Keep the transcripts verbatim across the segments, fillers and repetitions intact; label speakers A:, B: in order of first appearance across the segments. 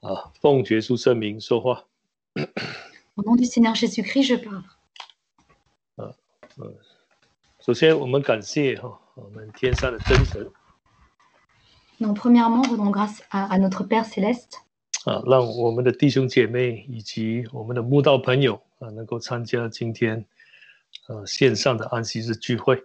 A: 啊，奉耶稣圣名说话。
B: Au nom du Seigneur Jésus-Christ, je parle.
A: 啊，嗯，首先我们感谢哈、哦，我们天上的真神。
B: Donc, premièrement, rendons grâce à, à notre Père céleste.
A: 啊，让我们的弟兄姐妹以及我们的慕道朋友啊，能够参加今天呃线上的安息日聚会。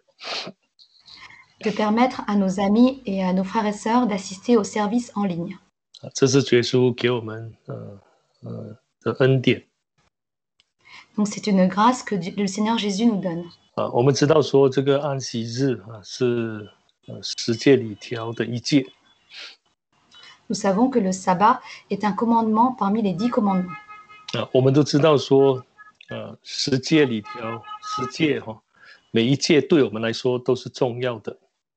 B: De permettre à nos amis et à nos frères et sœurs d'assister au service en ligne.
A: 啊，这是耶稣给我们呃呃的恩典。
B: Donc, c'est une grâce que Dieu, le Seigneur Jésus nous donne.
A: 啊，我们知道说这个安息日啊是呃十诫里条的一诫。
B: Nous savons que le sabbat est un commandement parmi les dix commandements.
A: 啊，我们都知道说，呃，十诫里条，十诫哈、哦，每一诫对我们来说都是重要的。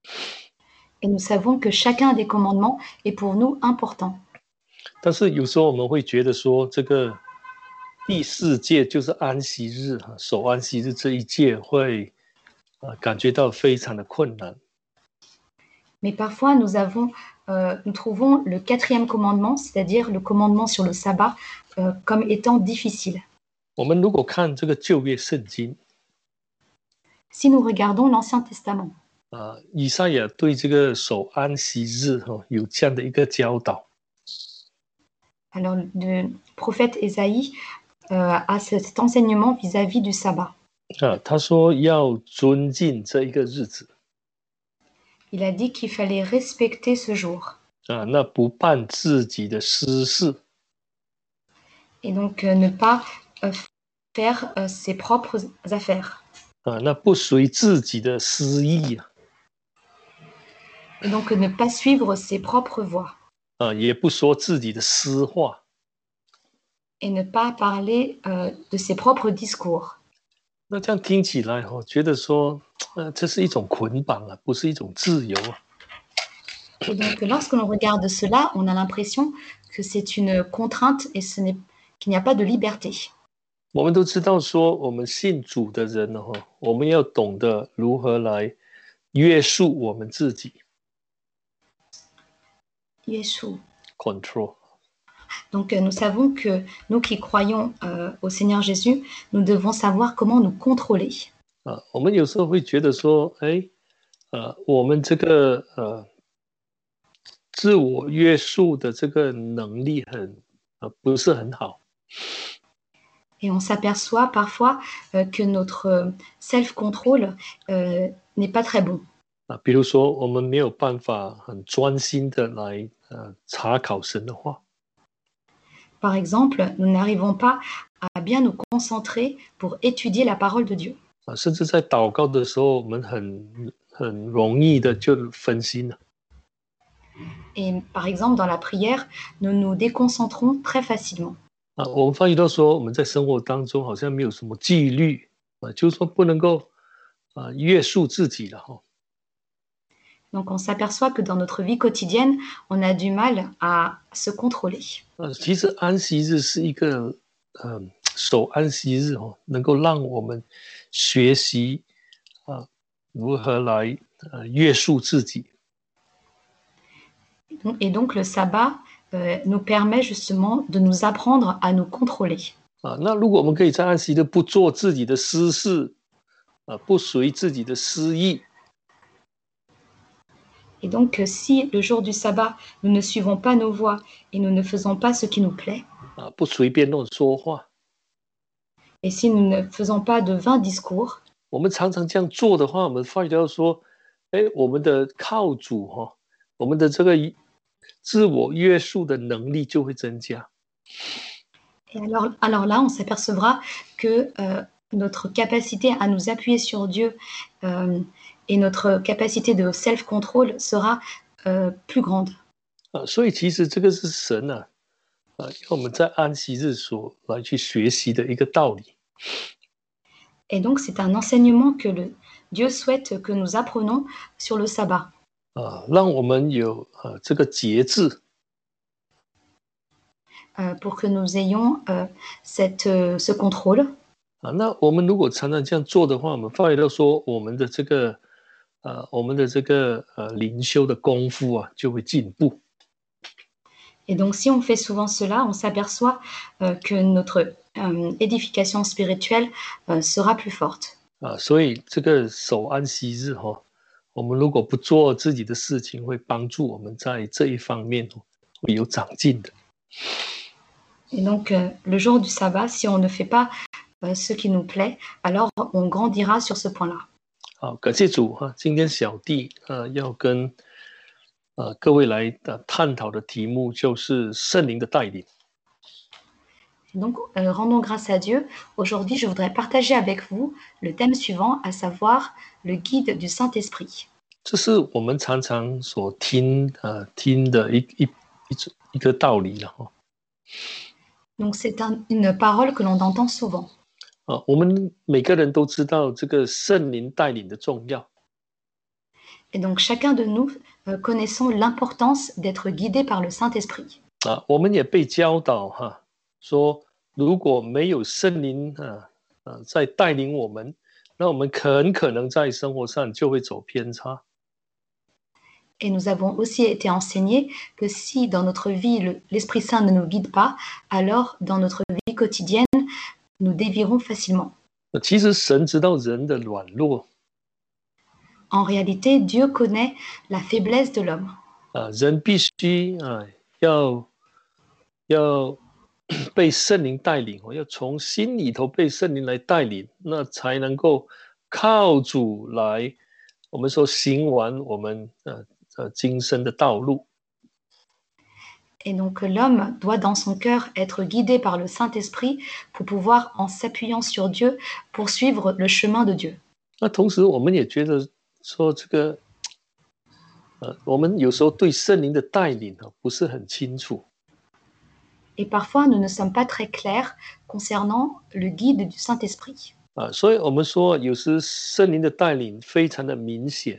B: Et nous savons que chacun des commandements est pour nous important.
A: 但是有时候我们会觉得说，这个第四诫就是安息日哈，守安息日这一诫会啊、呃、感觉到非常的困难。
B: Mais parfois, nous avons, euh, nous trouvons le quatrième commandement, c'est-à-dire le commandement sur le sabbat, euh, comme étant difficile.
A: 我们如果看这个旧约圣经，
B: Si nous regardons l'Ancien Testament,
A: 啊、呃，以赛亚对这个守安息日哈、哦、有这样的一个教导。
B: alors le prophète Ésaïe euh, a cet enseignement vis-à-vis du sabbat.
A: 啊，他说要尊敬这一个日子。
B: Il a dit qu'il fallait respecter ce jour.
A: 啊，那不办自己的私事。
B: Et donc euh, ne pas euh, faire euh, ses propres affaires.
A: 啊，那不随自己的私意啊。
B: Et donc ne pas suivre ses propres voies.
A: 啊，也不说自己的私话。
B: Et ne pas parler euh, de ses propres discours.
A: 那这样听起来哈、哦，觉得说，呃，这是一种捆绑啊，不是一种自由啊。
B: Et donc lorsque l'on regarde cela, on a l'impression que c'est une contrainte et ce n'est, qu'il n'y a pas de liberté.
A: 我们都知道说，我们信主的人呢，哈，我们要懂得如何来约束我们自己。
B: Yeshua.
A: Control.
B: Donc euh, nous savons que nous qui croyons euh, au Seigneur Jésus, nous devons savoir comment nous contrôler.
A: 啊，我们有时候会觉得说，哎，呃，我们这个呃自我约束的这个能力很呃不是很好。
B: Et on s'aperçoit parfois euh, que notre self-control euh, n'est pas très bon.
A: 啊，比如说我们没有办法很专心的来呃查考神的话。
B: Par exemple, nous n'arrivons pas à bien nous concentrer pour étudier la parole de Dieu.
A: 啊，甚至在祷告的时候，我们很很容易的就分心了。
B: Et par exemple, dans la prière, nous nous déconcentrons très facilement.
A: 啊，我们发觉到说，我们在生活当中好像没有什么纪律啊，就是说不能够啊约束自己了哈。
B: Donc on s'aperçoit que dans notre vie quotidienne, on a du mal à se contrôler.
A: 呃，其实安息日是一个呃守安息日哦，能够让我们学习啊如何来呃约束自己。
B: Et donc le sabbat euh, nous permet justement de nous apprendre à nous contrôler.
A: 啊，那如果我们可以在安息日不做自己的私事，啊，不随自己的私意。
B: Et donc, si le jour du sabbat, nous ne suivons pas nos voies et nous ne faisons pas ce qui nous plaît,
A: 啊，不随便乱说话。
B: et si nous ne faisons pas de vains discours,
A: 我们常常这样做的话，我们发觉到说，哎，我们的靠主哈、哦，我们的这个自我约束的能力就会增加。
B: et alors, alors là, on s'apercevra que euh, notre capacité à nous appuyer sur Dieu euh, et notre capacité de self-control sera euh, plus grande.
A: 啊，所以其实这个是神啊，啊，要我们在安息日所来去学习的一个道理。
B: Et donc, c'est un enseignement que le, Dieu souhaite que nous apprenons sur le sabbat.
A: 啊，让我们有啊这个节制。
B: Euh, pour que nous ayons euh, cette, euh, ce contrôle.
A: 啊，那我们如果常常这样做的话，我们发觉到说，我们的这个呃，我们的这个呃灵修的功夫啊，就会进步。
B: Et donc, si on fait souvent cela, on s'aperçoit euh, que notre euh, édification spirituelle euh, sera plus forte.
A: 啊，所以这个守安息日哈、哦，我们如果不做自己的事情，会帮助我们在这一方面会有长进的。
B: Et donc, euh, le jour du sabbat, si on ne fait pas euh, ce qui nous plaît, alors on grandira sur ce point-là.
A: 好，感谢主哈、啊，今天小弟呃要跟呃各位来的探讨的题目就是圣灵的带领。
B: Donc, euh, rendons grâce à Dieu. Aujourd'hui, je voudrais partager avec vous le thème suivant, à savoir le guide du Saint-Esprit.
A: 这是我们常常所听呃听的一一一一个道理了哈。
B: Donc, c'est un, une parole que l'on entend souvent.
A: 啊，我们每个人都知道这个圣灵带领的重要。
B: Et donc, chacun de nous euh, connaissons l'importance d'être guidé par le Saint-Esprit.
A: 啊，我们也被教导哈，说如果没有圣灵啊啊在带领我们，那我们很可能在生活上就会走偏差。
B: Et nous avons aussi été enseignés que si dans notre vie le- l'Esprit Saint ne nous guide pas, alors dans notre vie quotidienne, nous dévierons facilement.
A: 其实神知道人的软弱
B: En réalité, Dieu connaît la faiblesse de l'homme.
A: 啊，人必须啊要要被圣灵带领，要从心里头被圣灵来带领，那才能够靠主来，我们说行完我们呃呃今生的道路。
B: Et donc l'homme doit dans son cœur être guidé par le Saint-Esprit pour pouvoir, en s'appuyant sur Dieu, poursuivre le chemin de Dieu.
A: 那同时我们也觉得说这个呃我们有时候对圣灵的带领啊不是很清楚。
B: Et parfois, nous ne sommes pas très clairs concernant le guide du Saint-Esprit.
A: 啊，所以我们说有时圣灵的带领非常的明显。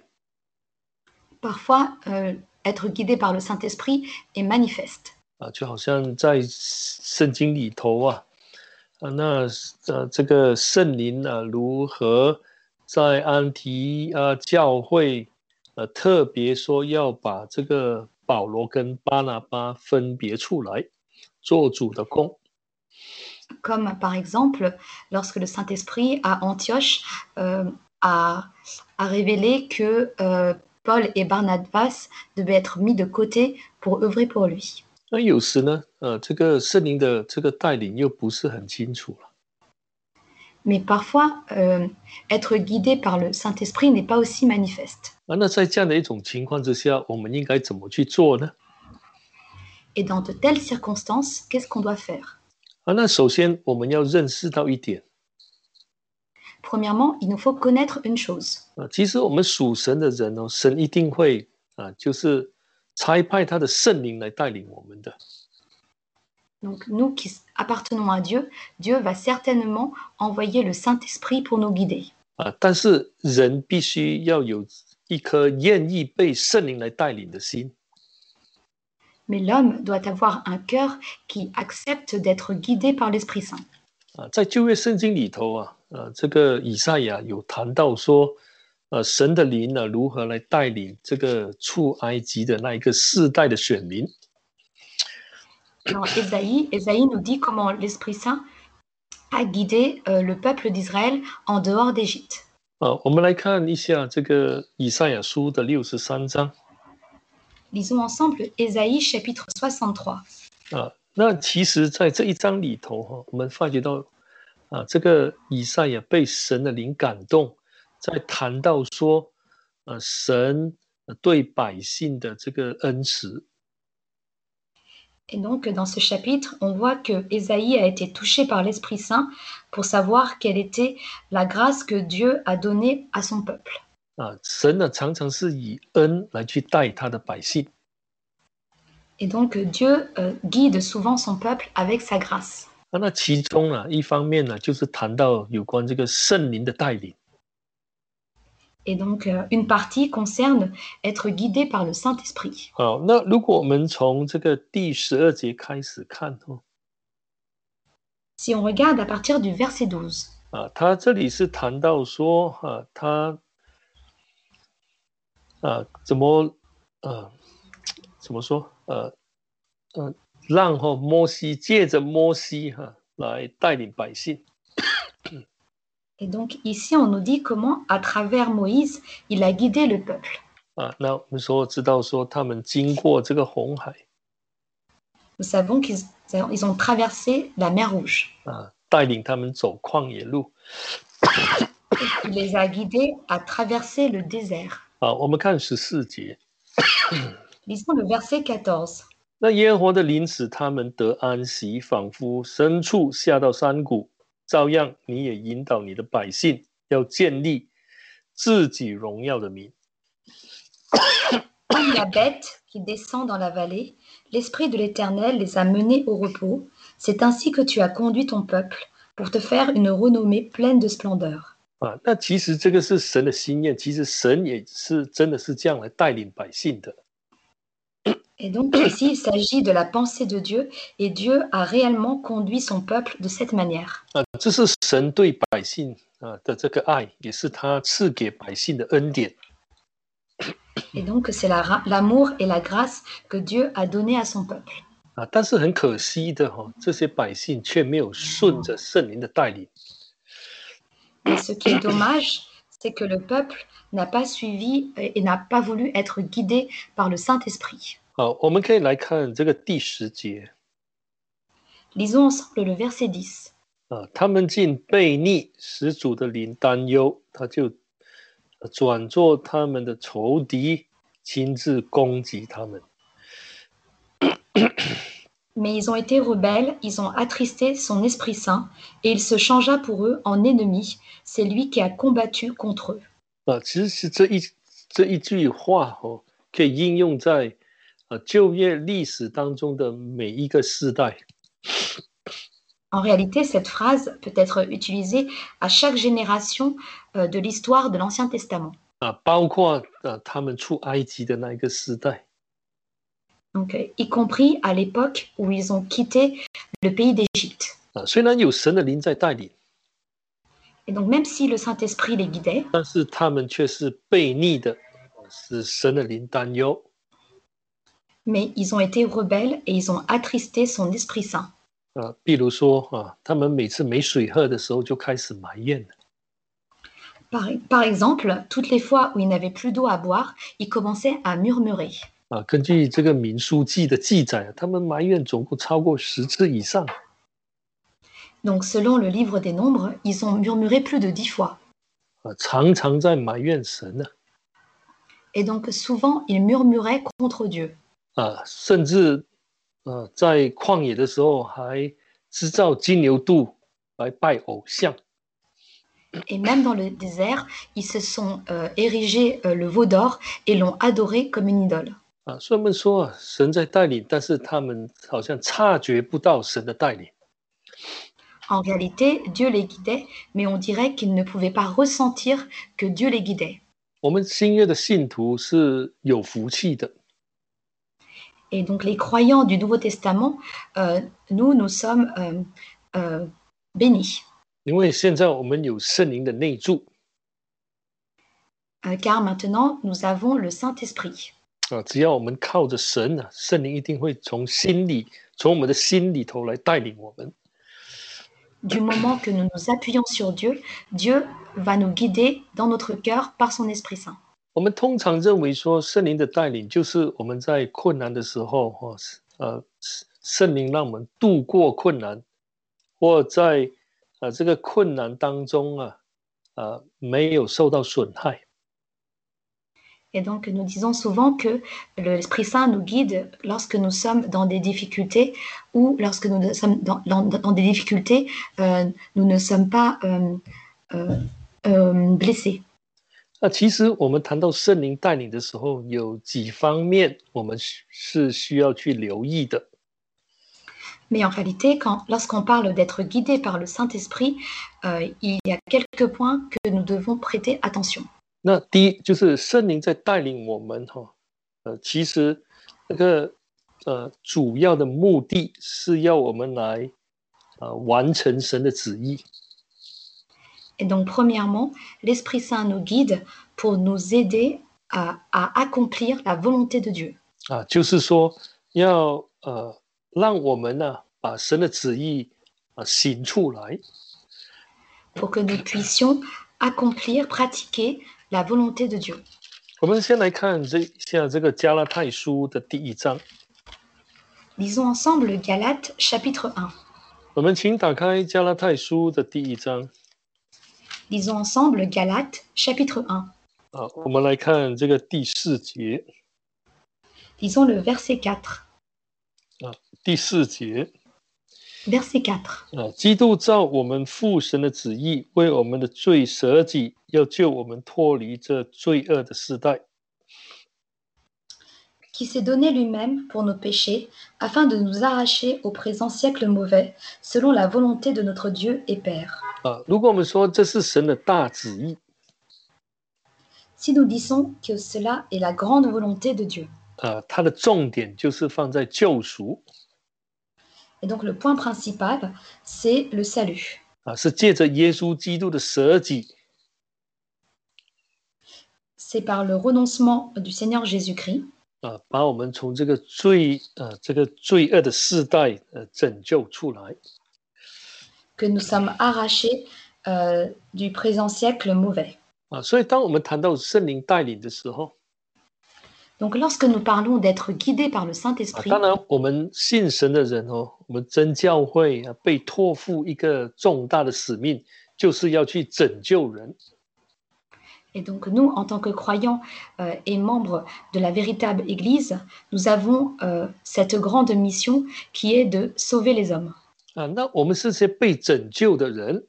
B: Parfois, euh, être guidé par le Saint-Esprit est manifeste.
A: 啊，就好像在圣经里头啊，啊，那呃，这个圣灵啊，如何在安提啊教会，呃，特别说要把这个保罗跟巴拿巴分别出来，做主的工。
B: Comme par exemple, lorsque le Saint-Esprit à Antioche euh, a, a révélé que euh, Paul et Barnabas devaient être mis de côté pour œuvrer pour lui.
A: 那有时呢，呃，这个圣灵的这个带领又不是很清楚了。
B: Mais parfois, euh, être guidé par le Saint-Esprit n'est pas aussi manifeste.
A: 啊，那在这样的一种情况之下，我们应该怎么去做呢？
B: Et dans de telles circonstances, qu'est-ce qu'on doit faire?
A: 啊，那首先我们要认识到一点。
B: Premièrement, il nous faut connaître une chose.
A: 啊，其实我们属神的人哦，神一定会啊，就是差派他的圣灵来带领我们的。
B: Donc nous qui appartenons à Dieu, Dieu va certainement envoyer le Saint-Esprit pour nous guider.
A: 啊，但是人必须要有一颗愿意被圣灵来带领的心。
B: Mais l'homme doit avoir un cœur qui accepte d'être guidé par l'Esprit Saint.
A: 啊，在旧约圣经里头啊，呃，这个以赛亚有谈到说，呃，神的灵呢、啊、如何来带领这个出埃及的那一个世代的选民。
B: Dans Ésaïe, Ésaïe nous dit comment l'Esprit Saint a guidé euh, le peuple d'Israël en dehors d'Égypte.
A: 啊，我们来看一下这个以赛亚书的六十三章。
B: Lisons ensemble Ésaïe chapitre soixante-trois.
A: 啊，那其实在这一章里头哈，我们发觉到啊，这个以赛亚被神的灵感动，在谈到说，呃，神对百姓的这个恩慈。
B: Et donc, dans ce chapitre, on voit que Ésaïe a été touché par l'Esprit Saint pour savoir quelle était la grâce que Dieu a donnée à son peuple.
A: 啊，神呢常常是以恩来去待他的百姓。
B: Et donc, Dieu euh, guide souvent son peuple avec sa grâce.
A: 啊，那其中呢，一方面呢，就是谈到有关这个圣灵的带领。
B: Et donc, euh, une partie concerne être guidé par le Saint-Esprit.
A: 好，那如果我们从这个第十二节开始看哦，
B: Si on regarde à partir du verset douze,
A: 啊，他这里是谈到说，啊，他啊怎么呃怎么说呃呃让哈、哦、摩西借着摩西哈、啊、来带领百姓。
B: Et donc ici, on nous dit comment, à travers Moïse, il a guidé le peuple.
A: 啊，那我们说知道说他们经过这个红海
B: Nous savons qu'ils ils ont traversé la mer Rouge.
A: 啊，带领他们走旷野路。
B: Il les a guidés à traverser le désert.
A: 啊，我们看十四节。
B: Lisons le verset quatorze.
A: 那耶和华的灵使他们得安息，仿佛牲畜下到山谷，照样你也引导你的百姓，要建立自己荣耀的名。
B: Comme la bête qui descend dans la vallée, l'Esprit de l'Éternel les a menés au repos. C'est ainsi que tu as conduit ton peuple pour te faire une renommée pleine de splendeur.
A: 啊，那其实这个是神的心愿，其实神也是真的是这样来带领百姓的。
B: Et donc ici, il s'agit de la pensée de Dieu, et Dieu a réellement conduit son peuple de cette manière.
A: 啊，这是神对百姓啊的这个爱，也是他赐给百姓的恩典。
B: Et donc c'est la, l'amour et la grâce que Dieu a donné à son peuple.
A: 啊，但是很可惜的哈、哦，这些百姓却没有顺着圣灵的带领。
B: Mais ce qui est dommage, c'est que le peuple n'a pas suivi et n'a pas voulu être guidé par le Saint-Esprit.
A: 好，我们可以来看这个第十节。
B: Lisons ensemble le verset dix.
A: 啊，他们竟悖逆，使主的灵担忧，他就转作他们的仇敌，亲自攻击他们。
B: Mais ils ont été rebelles, ils ont attristé son Esprit Saint, et il se changea pour eux en ennemi. C'est lui qui a combattu contre eux.
A: 啊，其实这一这一句话哦，可以应用在啊旧约历史当中的每一个世代。
B: En réalité, cette phrase peut être utilisée à chaque génération euh, de l'histoire de l'Ancien Testament.
A: 啊，包括啊他们出埃及的那一个时代。
B: Donc, y compris à l'époque où ils ont quitté le pays d'Égypte.
A: 啊，虽然有神的灵在带领，
B: Et donc, même si le Saint-Esprit les guidait,
A: 但是他们却是悖逆的，使神的灵担忧。
B: mais ils ont été rebelles et ils ont attristé son Esprit Saint.
A: 啊，比如说啊，他们每次没水喝的时候就开始埋怨了。
B: Par, par exemple, toutes les fois où ils n'avaient plus d'eau à boire, ils commençaient à murmurer.
A: 啊，根据这个民书记的记载，他们埋怨总共超过十次以上。
B: Donc, selon le livre des Nombres, ils ont murmuré plus de dix fois.
A: 啊，常常在埋怨神呢。
B: Et donc, souvent, ils murmuraient contre Dieu.
A: 啊，甚至啊，在旷野的时候还制造金牛犊来拜偶像。
B: Et même dans le désert, ils se sont euh, érigés euh, le veau d'or et l'ont adoré comme une idole.
A: 啊，所以我们说啊，神在带领，但是他们好像察觉不到神的带领。
B: En réalité, Dieu les guidait, mais on dirait qu'ils ne pouvaient pas ressentir que Dieu les guidait.
A: 我们新约的信徒是有福气的。
B: Et donc les croyants du Nouveau Testament, euh, nous, nous sommes euh, euh, bénis.
A: 因为现在我们有圣灵的内住。
B: Euh, car maintenant, nous avons le Saint-Esprit.
A: 啊，只要我们靠着神啊，圣灵一定会从心里，从我们的心里头来带领我们。
B: Du moment que nous nous appuyons sur Dieu, Dieu va nous guider dans notre cœur par son Esprit Saint.
A: 我们通常认为说，圣灵的带领就是我们在困难的时候，哈，呃，圣灵让我们度过困难，或在呃这个困难当中啊，呃，没有受到损害。
B: Et donc, nous disons souvent que l'Esprit Saint nous guide lorsque nous sommes dans des difficultés ou lorsque nous sommes dans, dans, dans des difficultés, euh, nous ne sommes pas euh, euh, euh, blessés.
A: 那其实我们谈到圣灵带领的时候，有几方面我们是需要去留意的。
B: Mais en réalité, quand, lorsqu'on parle d'être guidé par le Saint-Esprit, euh, il y a quelques points que nous devons prêter attention.
A: 那第一就是圣灵在带领我们哈，呃，其实那个呃主要的目的是要我们来啊、呃、完成神的旨意。
B: Et donc, premièrement, l'Esprit Saint nous guide pour nous aider à, à accomplir la volonté de Dieu.
A: 啊，就是说要呃让我们呢把神的旨意啊行出来。
B: pour que nous puissions accomplir, pratiquer la volonté de Dieu.
A: 我们先来看这下这个加拉太书的第一章。
B: Lisons ensemble le Galates chapitre un.
A: 我们请打开加拉太书的第一章。
B: Lisons ensemble le Galates chapitre un.
A: 啊，我们来看这个第四节。
B: Lisons le verset quatre.
A: 啊，第四节。
B: Verset quatre.
A: 啊，基督照我们父神的旨意，为我们的罪舍己，要救我们脱离这罪恶的世代。
B: Qui s'est donné lui-même pour nos péchés, afin de nous arracher au présent siècle mauvais, selon la volonté de notre Dieu et Père.
A: 啊，如果我们说这是神的大旨意，
B: Si nous disons que cela est la grande volonté de Dieu.
A: 啊，它的重点就是放在救赎。
B: Et donc le point principal, c'est le salut.
A: 啊，是借着耶稣基督的舍己。
B: C'est par le renoncement du Seigneur Jésus-Christ.
A: 啊，把我们从这个罪呃这个罪恶的世代呃拯救出来。
B: Que nous sommes arrachés euh, du présent siècle mauvais.
A: 啊，所以当我们谈到圣灵带领的时候，
B: Donc lorsque nous parlons d'être guidés par le
A: 啊，
B: Saint-Esprit,
A: 当然我们信神的人哦，我们真教会啊被托付一个重大的使命，就是要去拯救人。
B: et donc nous, en tant que croyants euh, et membres de la véritable Église, nous avons euh, cette grande mission qui est de sauver les hommes.
A: 啊，那我们是些被拯救的人，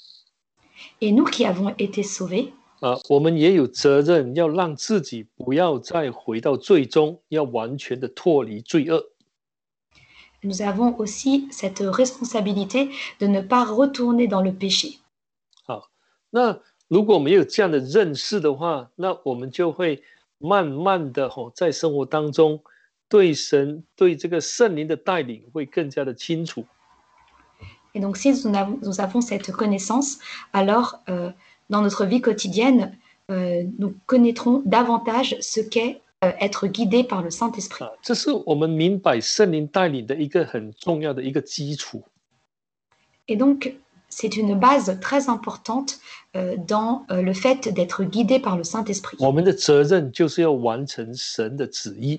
B: Et nous qui avons été sauvés,
A: 啊，我们也有责任要让自己不要再回到最终，要完全的脱离罪恶。
B: nous avons aussi cette responsabilité de ne pas retourner dans le péché.
A: 好，那如果我们有这样的认识的话，那我们就会慢慢的吼、哦，在生活当中对神、对这个圣灵的带领会更加的清楚。
B: Et donc si nous avons, nous avons cette connaissance, alors euh, dans notre vie quotidienne, euh, nous connaîtrons davantage ce qu'est euh, être guidé par le Saint-Esprit.
A: 啊，这是我们明白圣灵带领的一个很重要的一个基础。
B: Et donc c'est une base très importante euh, dans euh, le fait d'être guidé par le Saint-Esprit.
A: 我们的责任就是要完成神的旨意。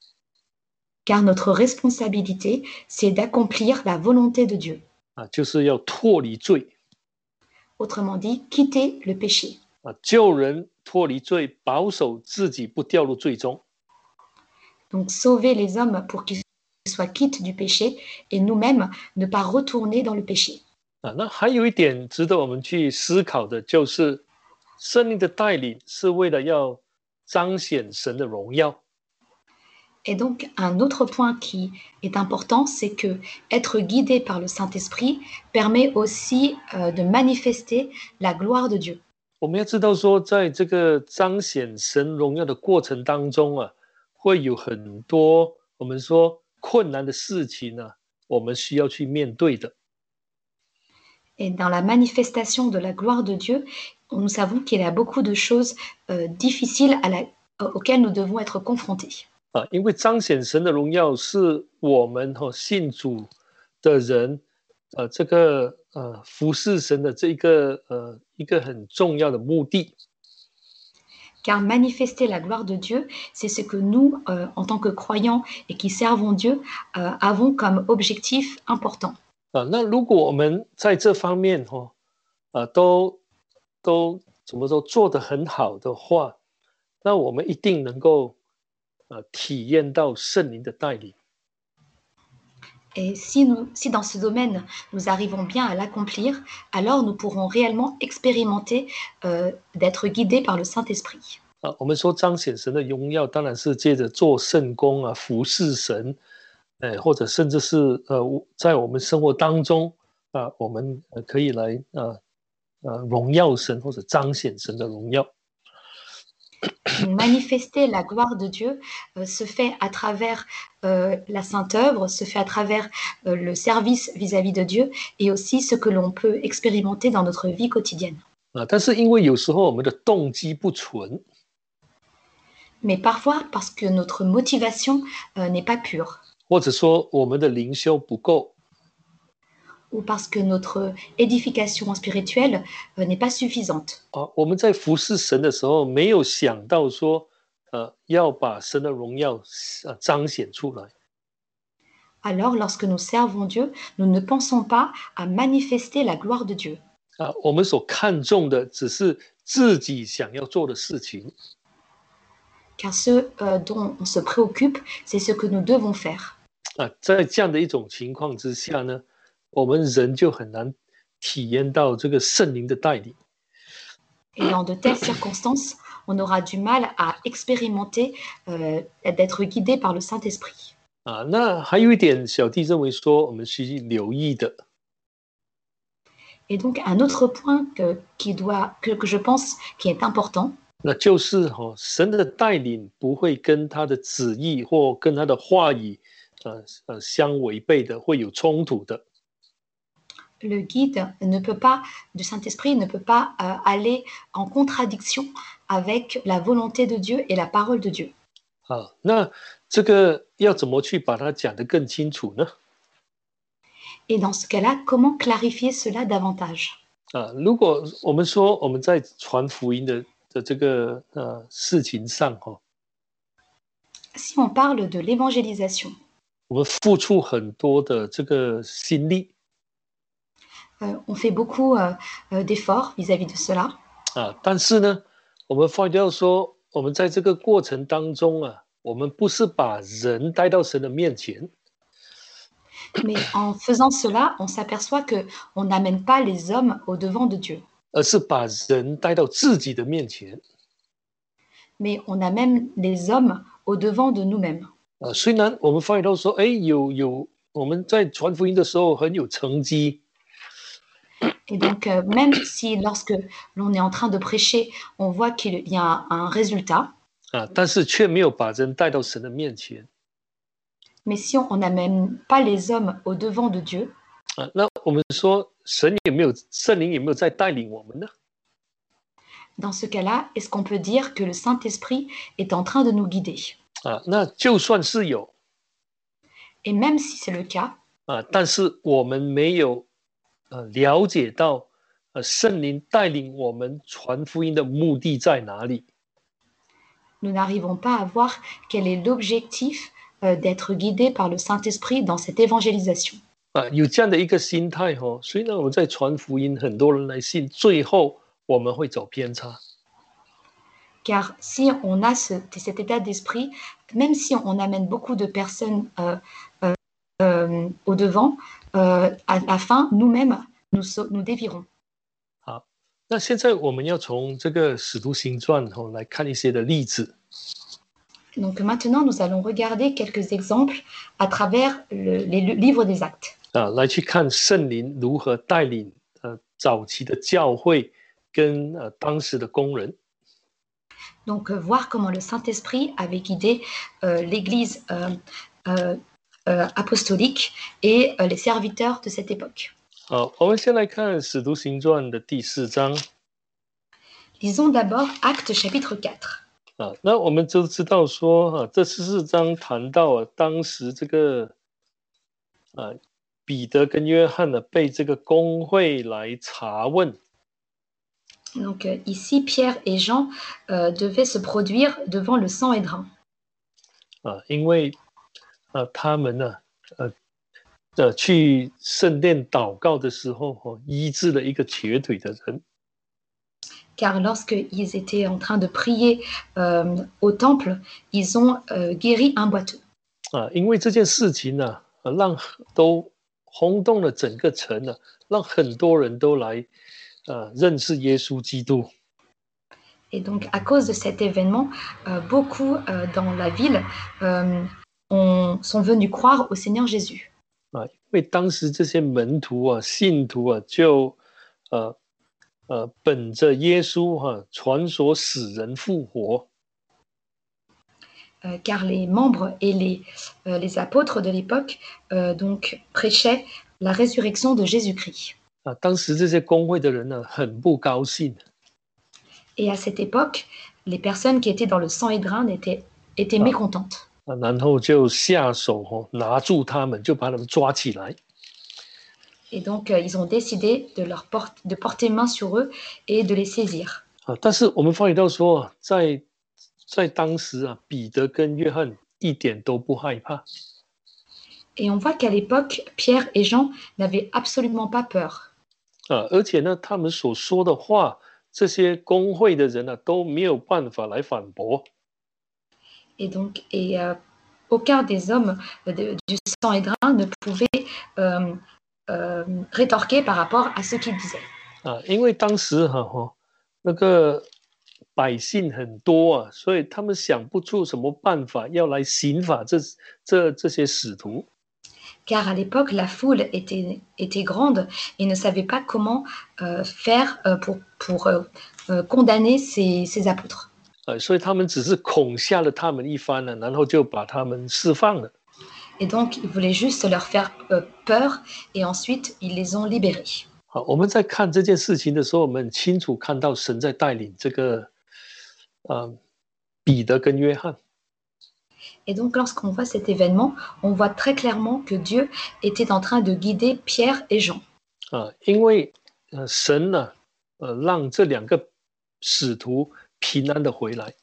B: Car notre responsabilité, c'est d'accomplir la volonté de Dieu.
A: 啊，就是要脱离罪。
B: Autrement dit, quitter le péché.
A: 啊，救人脱离罪，保守自己不掉入罪中。
B: Donc sauver les hommes pour qu'ils soient quittes du péché et nous-mêmes ne pas retourner dans le péché.
A: 啊，那还有一点值得我们去思考的，就是圣灵的带领是为了要彰显神的荣耀。
B: Et donc, un autre point qui est important, c'est que être guidé par le Saint-Esprit permet aussi euh, de manifester la gloire de Dieu.
A: 我们要知道说，在这个彰显神荣耀的过程当中啊，会有很多我们说困难的事情呢、啊，我们需要去面对的。
B: Et dans la manifestation de la gloire de Dieu, nous savons qu'il y a beaucoup de choses euh, difficiles à la, auxquelles nous devons être confrontés.
A: 啊，因为彰显神的荣耀是我们哈、哦、信主的人，呃，这个呃服侍神的这个呃一个很重要的目的。
B: Car manifester la gloire de Dieu, c'est ce que nous, euh, en tant que croyants et qui servons Dieu, euh, avons comme objectif important.
A: 啊，那如果我们在这方面哈、哦，啊，都都怎么说做得很好的话，那我们一定能够呃体验到圣灵的带领。
B: Et si, nous, si dans ce domaine, nous arrivons bien à l'accomplir, alors nous pourrons réellement expérimenter euh, d'être guidés par le Saint-Esprit.
A: 啊，我们说彰显神的荣耀，当然是借着做圣工啊，服侍神，哎，或者甚至是呃，在我们生活当中啊，我们呃可以来呃呃荣耀神或者彰显神的荣耀。
B: Manifester la gloire de Dieu euh, se fait à travers euh, la sainte œuvre, se fait à travers euh, le service vis-à-vis de Dieu et aussi ce que l'on peut expérimenter dans notre vie quotidienne.
A: 啊，但是因为有时候我们的动机不纯，
B: Mais parfois parce que notre motivation euh, n'est pas pure.
A: 或者说我们的灵修不够，
B: ou parce que notre édification spirituelle euh, n'est pas suffisante.
A: 啊，我们在服侍神的时候没有想到说，呃，要把神的荣耀呃彰显出来。
B: Alors, lorsque nous servons Dieu, nous ne pensons pas à manifester la gloire de Dieu.
A: 啊，我们所看重的只是自己想要做的事情。
B: Car ce euh, dont on se préoccupe, c'est ce que nous devons faire.
A: 啊，在这样的一种情况之下呢，我们人就很难体验到这个圣灵的带领。
B: Et dans de telles circonstances, on aura du mal à expérimenter euh, d'être guidé par le Saint-Esprit.
A: 啊，那还有一点，小弟认为说我们需留意的，
B: Et donc, un autre point que, qui doit, que, que je pense qui est important,
A: 那就是哈、哦，神的带领不会跟他的旨意或跟他的话语，呃呃相违背的，会有冲突的。
B: le guide ne peut pas, du Saint-Esprit ne peut pas euh, aller en contradiction avec la volonté de Dieu et la parole de Dieu.
A: 啊，那这个要怎么去把它讲得更清楚呢？
B: Et dans ce cas-là, comment clarifier cela davantage?
A: 啊，如果我们说我们在传福音的的这个呃事情上哈、哦，
B: Si on parle de l'évangélisation,
A: 我们付出很多的这个心力，
B: euh, on fait beaucoup euh, euh, d'efforts vis-à-vis de cela.
A: 啊，但是呢，我们发觉到说，我们在这个过程当中啊，我们不是把人带到神的面前，
B: Mais en faisant cela, on s'aperçoit que on n'amène pas les hommes au devant de Dieu,
A: 而是把人带到自己的面前。
B: mais on amène les hommes au devant de nous-mêmes.
A: 啊，虽然我们发觉到说，哎，有有我们在传福音的时候很有成绩，
B: Et donc, euh, même si lorsque l'on est en train de prêcher, on voit qu'il y a un résultat,
A: 啊，但是却没有把人带到神的面前。
B: mais si on n'amène pas les hommes au devant de Dieu,
A: 啊，那我们说神有没有圣灵有没有在带领我们呢？
B: dans ce cas-là, est-ce qu'on peut dire que le Saint-Esprit est en train de nous guider?
A: 啊，那就算是有
B: Et même si c'est le cas,
A: 啊，但是我们没有呃了解到呃圣灵带领我们传福音的目的在哪里。
B: nous n'arrivons pas à voir quel est l'objectif euh, d'être guidé par le Saint-Esprit dans cette évangélisation.
A: 啊，有这样的一个心态哦，虽然我们在传福音，很多人来信，最后我们会走偏差。
B: Car si on a ce, cet état d'esprit, même si on amène beaucoup de personnes euh, euh, euh, au devant, euh, à la fin, nous-mêmes, nous, nous dévirons.
A: 好，那现在我们要从这个使徒行传哦来看一些的例子。
B: Donc maintenant, nous allons regarder quelques exemples à travers le, les livres des actes.
A: 啊，来去看圣灵如何带领呃早期的教会跟呃当时的工人。
B: Donc euh, voir comment le Saint-Esprit avait guidé euh, l'Église euh, euh, euh, apostolique et euh, les serviteurs de cette époque.
A: 好，我们先来看使徒行传的第四章。
B: Lisons d'abord Actes chapitre quatre.
A: 啊，那我们就知道说啊，这四章谈到啊，当时这个啊彼得跟约翰呢被这个公会来查问。
B: Donc euh, ici, Pierre et Jean euh, devaient se produire devant le Sanhédrin.
A: 啊，因为啊他们呢呃呃去圣殿祷告的时候，哦，医治了一个瘸腿的人。
B: Car lorsqu'ils étaient en train de prier euh, au temple, ils ont euh, guéri un boiteux.
A: 啊，因为这件事情呢、啊，让都轰动了整个城呢、啊，让很多人都来呃认识耶稣基督。
B: Et donc, à cause de cet événement, euh, beaucoup euh, dans la ville euh, ont, sont venus croire au Seigneur Jésus.
A: 啊，因为当时这些门徒啊、信徒啊，就呃呃本着耶稣哈、啊、传说死人复活。
B: Euh, car les membres et les, euh, les apôtres de l'époque euh, donc prêchaient la résurrection de Jésus-Christ.
A: 啊，当时这些公会的人呢，很不高兴。
B: Et à cette époque, les personnes qui étaient dans le Sanhédrin étaient, étaient
A: Ah.
B: mécontentes.
A: 啊，然后就下手哦，拿住他们，就把他们抓起来。
B: Et donc, euh, ils ont décidé de, leur porte, de porter main sur eux et de les saisir.
A: 啊，但是我们发现到说，在在当时啊，彼得跟约翰一点都不害怕。
B: Et on voit qu'à l'époque, Pierre et Jean n'avaient absolument pas peur.
A: 啊，而且呢，他们所说的话，这些公会的人呢、啊，都没有办法来反驳。
B: Et donc, et, euh, aucun des hommes de, du Sanhédrin ne pouvait euh, euh, rétorquer par rapport à ce qu'il disait.
A: 啊，因为当时哈、哈那个百姓很多啊，所以他们想不出什么办法要来刑罚这这这些使徒。
B: Car à l'époque, la foule était, était grande et ne savait pas comment euh, faire euh, pour, pour euh, euh, condamner ces, ces apôtres.
A: 呃，所以他们只是恐吓了他们一番呢，然后就把他们释放了。
B: Et donc, ils voulaient juste leur faire euh, peur et ensuite, ils les ont libérés.
A: 好，我们在看这件事情的时候，我们很清楚看到神在带领这个，呃，彼得跟约翰。
B: Et donc, lorsqu'on voit cet événement, on voit très clairement que Dieu était en train de guider Pierre et Jean.
A: 啊，因为呃，神呢，呃，让这两个使徒平安的回来。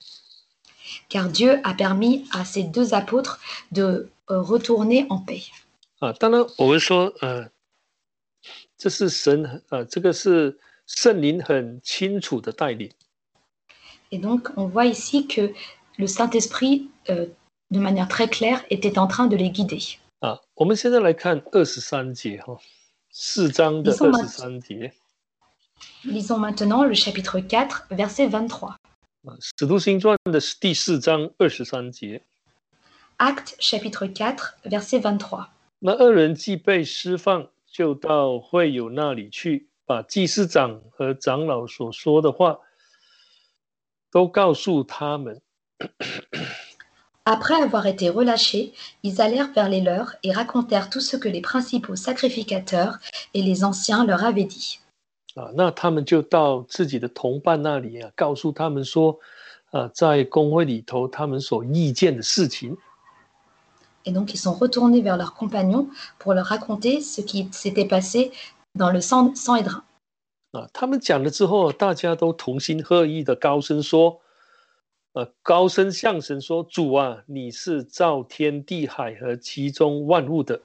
B: Car Dieu a permis à ces deux apôtres de euh, retourner en paix.
A: 啊，当然我们说，呃，这是神，呃，这个是圣灵很清楚的带领。
B: Et donc, on voit ici que le Saint-Esprit, euh, de manière très claire, était en train de les guider.
A: 啊，我们现在来看二十三节哈，四章的
B: Lisons,
A: 二
B: ma-
A: 十三节。
B: lisons maintenant le chapitre quatre, verset vingt-trois.
A: 啊，使徒行传的第四章二十三节。
B: Acte chapitre quatre, verset vingt-trois.
A: 那二人既被释放，就到会友那里去，把祭司长和长老所说的话都告诉他们。
B: Après avoir été relâchés, ils allèrent vers les leurs et racontèrent tout ce que les principaux sacrificateurs et les anciens leur avaient dit.
A: 啊，那他们就到自己的同伴那里啊，告诉他们说，啊，在公会里头他们所意见的事情。
B: Et donc, ils sont retournés vers leurs compagnons pour leur raconter ce qui s'était passé dans le San- Sanhédrin.
A: 啊，他们讲了之后，大家都同心合意的高声说，呃，高声向神说：“主啊，你是造天地海和其中万物的。”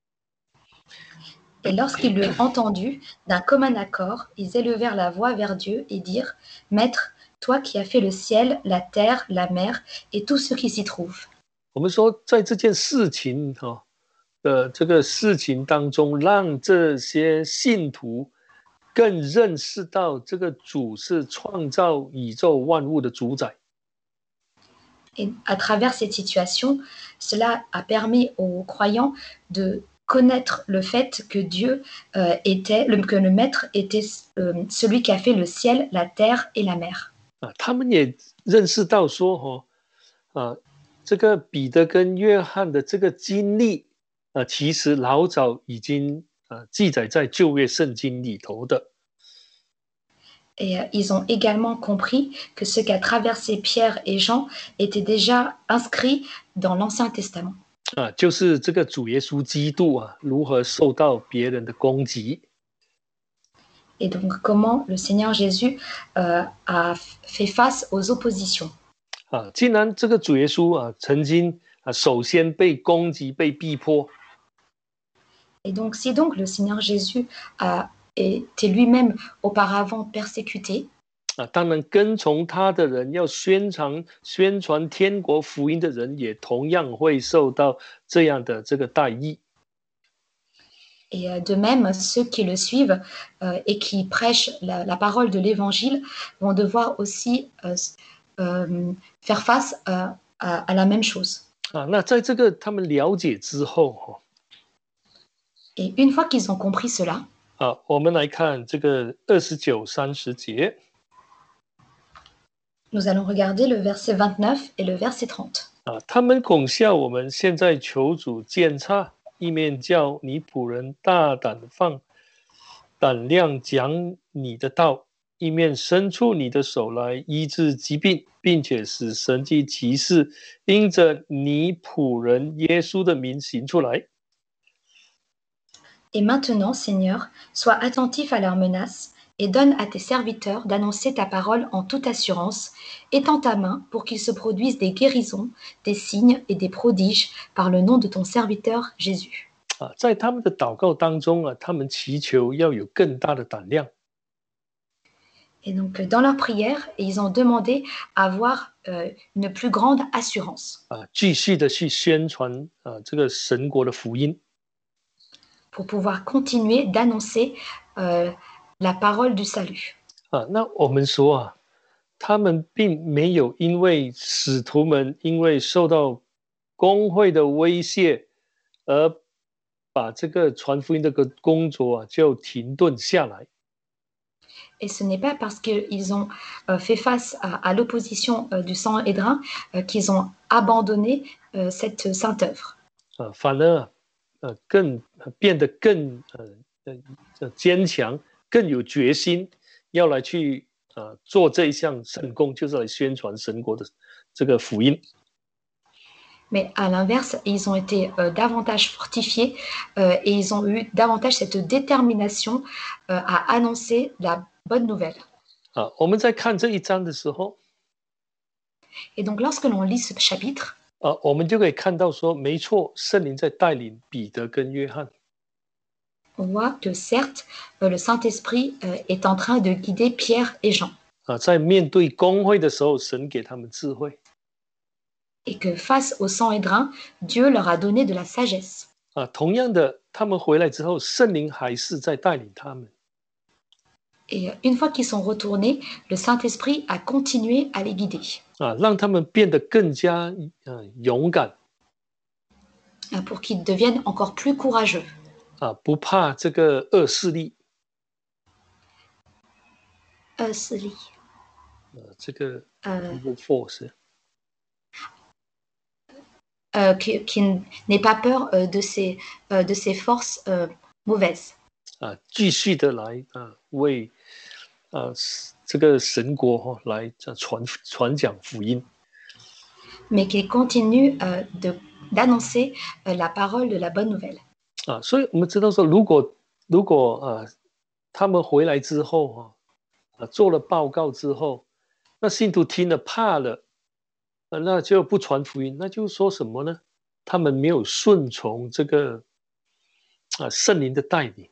B: Et lorsqu'ils l'eurent entendu, d'un commun accord, ils élevèrent la voix vers Dieu et dirent, Maître, toi qui as fait le ciel, la terre, la mer et tout ce qui s'y trouve.
A: 我们说，在这件事情哈的这个事情当中，让这些信徒更认识到这个主是创造宇宙万物的主宰。
B: Et à travers cette situation, cela a permis aux croyants de connaître le fait que Dieu euh, était, le, que le Maître était euh, celui qui a fait le ciel, la terre et la mer.
A: 啊，他们也认识到说，哈，啊，这个彼得跟约翰的这个经历，啊，其实老早已经啊记载在旧约圣经里头的。
B: Et euh, ils ont également compris que ce qu'a traversé Pierre et Jean était déjà inscrit dans l'Ancien Testament.
A: 啊，就是这个主耶稣基督啊，如何受到别人的攻击。
B: Et donc comment le Seigneur Jésus euh, a fait face aux oppositions.
A: 啊，既然这个主耶稣啊，曾经啊，首先被攻击、被逼迫，
B: Et donc si donc le Seigneur Jésus a été lui-même auparavant persécuté,
A: 啊，当然跟从他的人，要宣传宣传天国福音的人，也同样会受到这样的这个待遇。
B: et euh, de même ceux qui le suivent euh, et qui prêchent la, la parole de l'Évangile vont devoir aussi euh, euh, faire face euh, à, à la même chose.
A: 啊，那在这个他们了解之后，哈，
B: Et une fois qu'ils ont compris cela,
A: 啊，我们来看这个二十九、三十节。
B: nous allons regarder le verset vingt-neuf et le verset trente.
A: 啊，他们恐吓我们，现在求主鉴察，一面叫你仆人大胆放胆量讲你的道， 一面伸出你的手来医治疾病，并且使神迹奇事因着你仆人耶稣的名行出来。
B: Et maintenant, Seigneur, sois attentif à leurs menaces et donne à tes serviteurs d'annoncer ta parole en toute assurance. Étends ta main pour qu'il se produise des guérisons, des signes et des prodiges par le nom de ton serviteur Jésus.
A: 啊，在他们的祷告当中啊，他们祈求要有更大的胆量。
B: Et donc, dans leur prière, ils ont demandé à avoir euh, une plus grande assurance
A: 啊，继续的去宣传啊这个神国的福音。
B: pour pouvoir continuer d'annoncer euh, la parole du salut.
A: 啊，那我们说啊，他们并没有因为使徒们因为受到公会的威胁而把这个传福音这个工作啊就停顿下来。
B: Et ce n'est pas parce qu'ils ont euh, fait face à, à l'opposition euh, du Sanhédrin euh, qu'ils ont abandonné euh, cette sainte œuvre.
A: 啊，反而呃更变得更呃呃坚强，更有决心，要来去啊做这一项圣工，就是来宣传神国的这个福音。
B: Mais à l'inverse, ils ont été euh, davantage fortifiés euh, et ils ont eu davantage cette détermination euh, à annoncer la bonne nouvelle.
A: 啊，我们在看这一章的时候，
B: Et donc lorsque l'on lit ce chapitre,
A: 啊，我们就可以看到说，没错，圣灵在带领彼得跟约翰。
B: on voit que certes, euh, le Saint-Esprit euh, est en train de guider Pierre et Jean.
A: 啊，在面对公会的时候，神给他们智慧。
B: Et que face au Sanhédrin, Dieu leur a donné de la sagesse.
A: 啊，同样的，他们回来之后，圣灵还是在带领他们。
B: Et une fois qu'ils sont retournés, le Saint-Esprit a continué à les guider.
A: 啊，让他们变得更加呃勇敢。
B: Pour qu'ils deviennent encore plus courageux.
A: 啊，不怕这个恶势力。
B: 呃，势力。
A: 呃，这个
B: 呃
A: force。
B: Euh, qui, qui n'ait pas peur euh, de, ces, euh, de ces forces euh, mauvaises.
A: 啊，继续的来啊，为啊这个神国哈、哦、来传传讲福音。
B: Mais qu'il continue euh, de, d'annoncer euh, la parole de la bonne nouvelle.
A: 啊，所以我们知道说，如果如果啊他们回来之后哈啊做了报告之后，那信徒听了怕了。 那就不传福音，那就说什么呢？他们没有顺从这个啊圣灵的带领。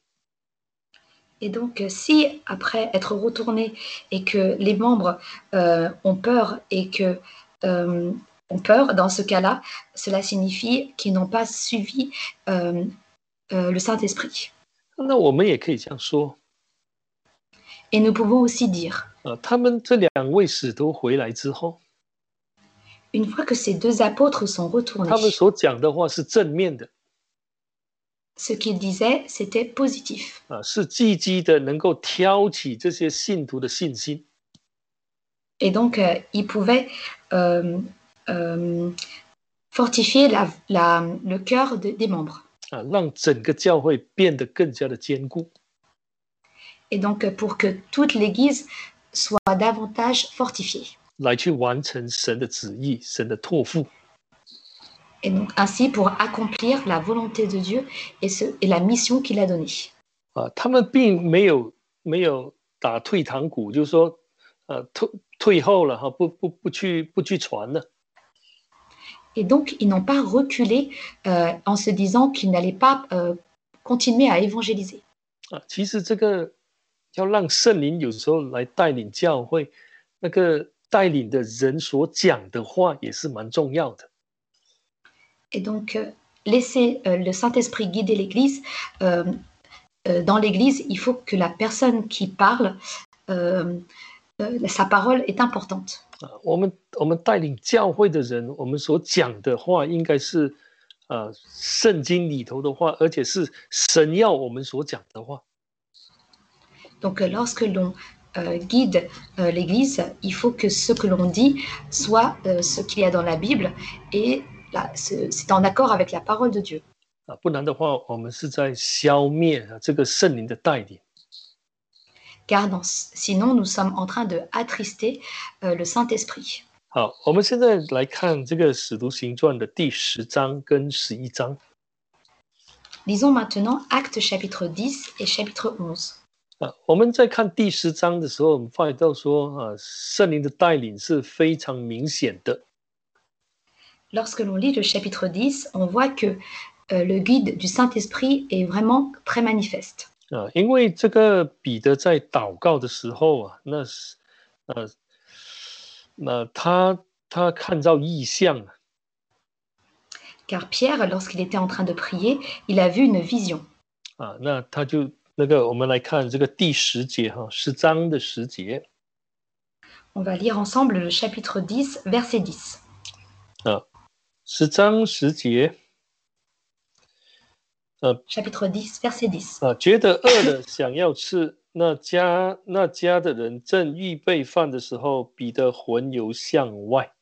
B: Et donc, si après être retournés et que les membres euh, ont peur et que euh, ont peur, dans ce cas-là, cela signifie qu'ils n'ont pas suivi euh, euh, le Saint-Esprit.
A: 那我们也可以这样说。
B: Et nous pouvons aussi dire.
A: 啊，他们这两位使徒回来之后。
B: Une fois que ces deux apôtres sont retournés,
A: 他们所讲的话是正面的。
B: ce qu'ils disaient, c'était positif.
A: 啊，是积极的，能够挑起这些信徒的信心。
B: Et donc, euh, ils pouvaient euh, euh, fortifier la, la, le cœur de, des membres.
A: 啊，让整个教会变得更加的坚固。
B: Et donc, pour que toute l'Église soit davantage fortifiée.
A: 来去完成神的旨意，神的托付。
B: Et donc ainsi pour accomplir la volonté de Dieu et, ce, et la mission qu'il a donnée.
A: 啊，他们并没有没有打退堂鼓，就是说，呃，退退后了哈，不不不去不去传了。
B: Et donc ils n'ont pas reculé euh, en se disant qu'ils n'allaient pas euh, continuer à évangéliser.
A: 啊，其实这个要让圣灵有时候来带领教会，那个。 带领的人所讲的话也是蛮重要的。
B: Et donc, euh, laisser euh, le Saint-Esprit guider l'Église. Euh, euh, dans l'Église, il faut que la personne qui parle, euh, euh, sa parole est importante.
A: 啊，我们我们带领教会的人，我们所讲的话应该是，呃，圣经里头的话，而且是神要我们所讲的话。
B: Donc, lorsque l'on Euh, guide euh, l'Église, il faut que ce que l'on dit soit euh, ce qu'il y a dans la Bible et là, c'est en accord avec la parole de Dieu.
A: 啊，不然的话，我们是在消灭这个圣灵的带领。
B: car dans, sinon nous sommes en train de attrister euh, le Saint-Esprit.
A: 好，我们现在来看这个《使徒行传》的第十章跟十一章。
B: Lisons maintenant Actes chapitre dix et chapitre onze.
A: 啊，我们在看第十章的时候，我们发现到说，啊，圣灵的带领是非常明显的。
B: Lorsque l'on lit le chapitre dix, on voit que euh, le guide du Saint-Esprit est vraiment très manifeste.
A: 啊，因为这个彼得在祷告的时候啊，那是，呃，那他他看到异象。
B: Car Pierre, lorsqu'il était en train de prier, il a vu une vision.
A: 啊，那他就那个，我们来看这个第十节哈，十章的十节。
B: On va lire ensemble le chapitre dix, verset dix.
A: 啊，十章十节。呃
B: Chapitre dix, verset dix.
A: 啊，觉得饿了，想要吃，那家那家的人正预备饭的时候，彼得魂游向外。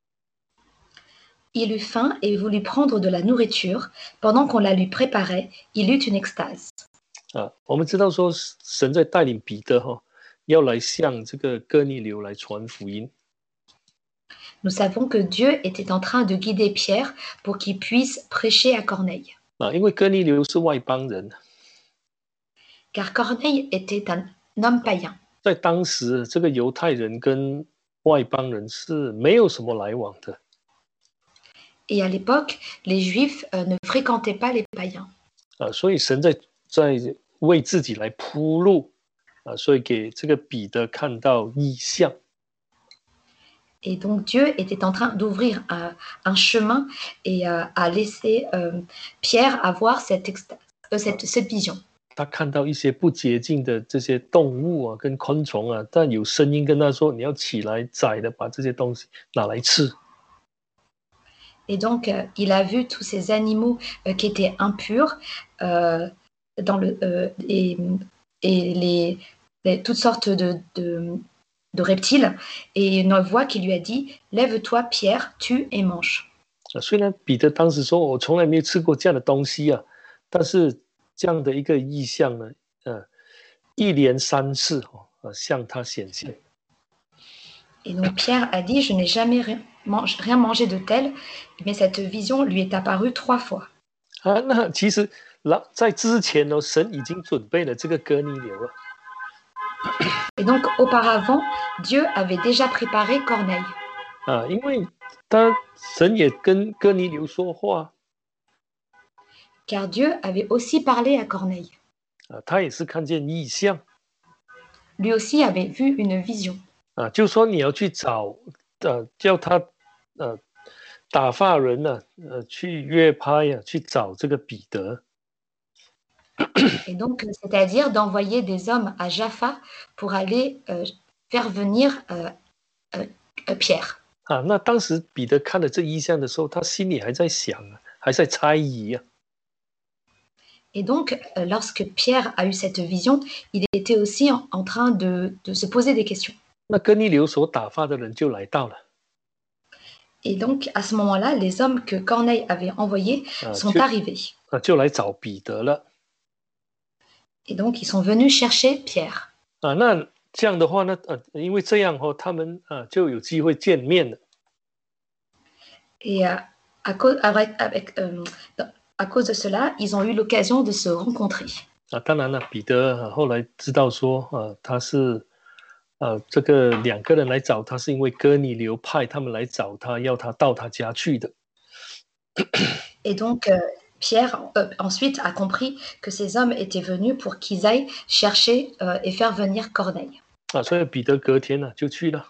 B: Il eut faim et voulut prendre de la nourriture. Pendant qu'on la lui préparait, il eut une extase.
A: 啊，我们知道说神在带领彼得哈、哦，要来向这个哥尼流来传福音。
B: Nous savons que Dieu était en train de guider Pierre pour qu'il puisse prêcher à Corneille.
A: 啊，因为哥尼流是外邦人，
B: Car Corneille était un homme païen.
A: 在当时这个犹太人跟外邦人是没有什么来往的。
B: Et à l'époque, les Juifs euh, ne fréquentaient pas les païens.
A: 啊，所以神在在为自己来铺路啊，所以给这个彼得看到异象。
B: Et donc Dieu était en train d'ouvrir un, un chemin et euh, à laisser euh, Pierre avoir cette, extase, euh, cette, cette vision.
A: 他看到一些不洁净的这些动物啊，跟昆虫啊，但有声音跟他说：“你要起来宰的，把这些东西拿来吃。”
B: Et donc, euh, il a vu tous ces animaux euh, qui étaient impurs euh, dans le, euh, et, et les, les, toutes sortes de, de, de reptiles. Et une voix qui lui a dit, « Lève-toi, Pierre, tue et mange. »
A: 虽然彼得当时说：“我从来没有吃过这样的东西啊”，但是这样的一个意象呢，呃，一连三次哦，呃，向他显现。
B: Et donc Pierre a dit, « Je n'ai jamais rien, mange, rien mangé de tel. » Mais cette vision lui est apparue trois fois.
A: 啊，那其实在之前呢，神已经准备了这个哥尼流了。
B: Et donc auparavant, Dieu avait déjà préparé Corneille.
A: 啊，因为他神也跟哥尼流说话。
B: Car Dieu avait aussi parlé à Corneille.
A: 啊，他也是看见异象。
B: Lui aussi avait vu une vision.
A: 啊，就说你要去找，呃，叫他，呃，打发人呢、啊，呃，去约拍呀、啊，去找这个彼得。
B: Et donc, c'est-à-dire d'envoyer des hommes à Jaffa pour aller euh, faire venir euh, euh, euh, Pierre.
A: 啊，那当时彼得看了这异象的时候，他心里还在想啊，还在猜疑啊。
B: Et donc, euh, lorsque Pierre a eu cette vision, il était aussi en, en train de, de se poser des questions.
A: 那哥尼流所打发的人就来到了。
B: Et donc, à ce moment-là, les hommes que Corneille avait envoyés
A: ah,
B: sont
A: 就,
B: arrivés.
A: 啊，就来找彼得了。
B: Et donc, ils sont venus chercher Pierre.
A: 啊，那这样的话呢，呃，因为这样哦，他们啊就有机会见面了。
B: Et euh, à, cause, avec, avec, euh, à cause de cela, ils ont eu l'occasion de se rencontrer.
A: 啊，当然了，彼得、啊、后来知道说，啊，他是，呃、啊，这个两个人来找他，是因为哥尼流派他们来找他，要他到他家去的。
B: Et donc, euh, Pierre euh, ensuite a compris que ces hommes étaient venus pour qu'ils aillent chercher euh, et faire venir Corneille.
A: 啊，所以彼得隔天呢、啊、就去了，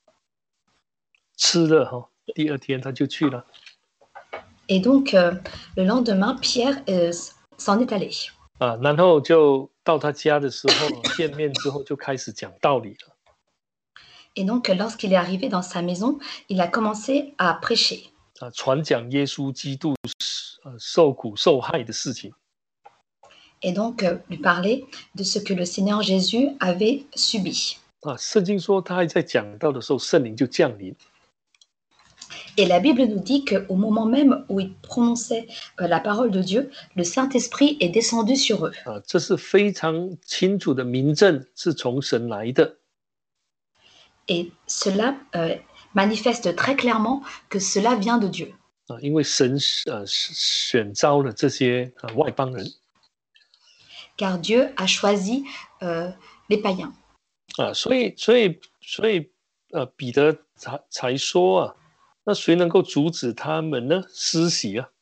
A: 吃了哈、哦，第二天他就去了。
B: Et donc, euh, le lendemain, Pierre euh, s'en est allé.
A: 啊，然后就到他家的时候，见面之后就开始讲道理了。
B: Et donc, lorsqu'il est arrivé dans sa maison, il a commencé à prêcher.
A: 啊，传讲耶稣基督呃受苦受害的事情。
B: Et donc, euh, lui parler de ce que le Seigneur Jésus avait subi.
A: 啊，圣经说他还在讲道的时候，圣灵就降临。
B: Et la Bible nous dit qu'au moment même où ils prononçaient euh, la parole de Dieu, le Saint-Esprit est descendu sur eux.
A: 啊，这是非常清楚的明证，是从神来的。
B: Et cela euh, manifeste très clairement que cela vient de Dieu.
A: 啊，因为神呃选召了这些啊外邦人。
B: Car Dieu a choisi euh, les païens.
A: 啊，所以所以所以呃，彼得才才说啊，那谁能够阻止他们呢？施洗啊！